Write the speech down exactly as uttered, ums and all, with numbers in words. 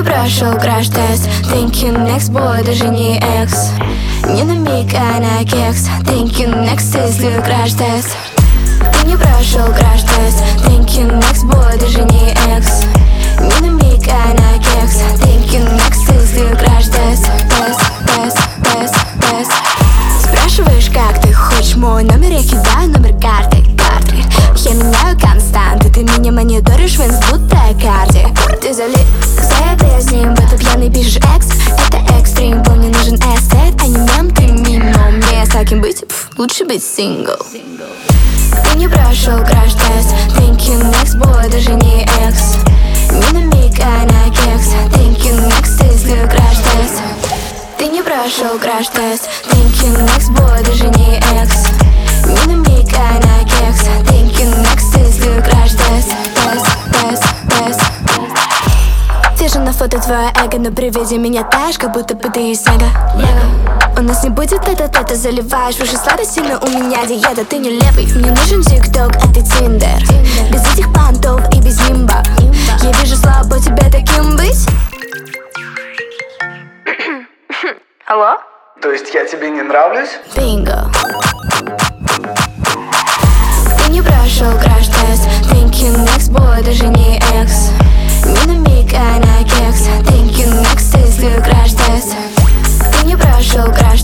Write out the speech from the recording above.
не прошел краш-тест. Thank you next boy, даже не экс. Не на миг, а на кекс. Thank you next, если краш-тест. Ты не прошел краш-тест. Thank you next boy, даже не экс. Не на миг, а на кекс. Thank you next, если краш-тест. Тест, тест, тест, тест. Спрашиваешь, как ты хочешь мой номер, я кидаю номер карты, карты. Я меняю константы, ты меня мониторишь, винс будто карте. Ты залит, когда я с ним, в этот пьяный пишешь экс. Это экстрим, помни, нужен эстет, а не мем, ты мимо. Мне с таким быть, пф, лучше быть сингл. Ты не прошел краш-тест. Thank you next boy, даже не экс. Не на миг, а на кекс. Thank you next, если краш-тест. Ты не прошел краш-тест. Thank you next boy, даже не экс. Не на миг, а на кекс. Thank you next, если краш-тест. Тест, тест, тест. Вижу на фото твое эго, но при виде меня таешь, как будто бы ты из снега. У нас не будет это-то, заливаешь в уши сладости, но у меня диета, ты не левый. Мне нужен тикток, а ты тиндер. Без этих понтов и без нимба. Я вижу слабо тебе таким быть. Алло? То есть я тебе не нравлюсь? Бинго. Ты не прошел краш-тест. Thank you next boy, даже не экс. Не на миг, а на кекс. Thank you next, если краш-тест. Ты не прошел краш-тест.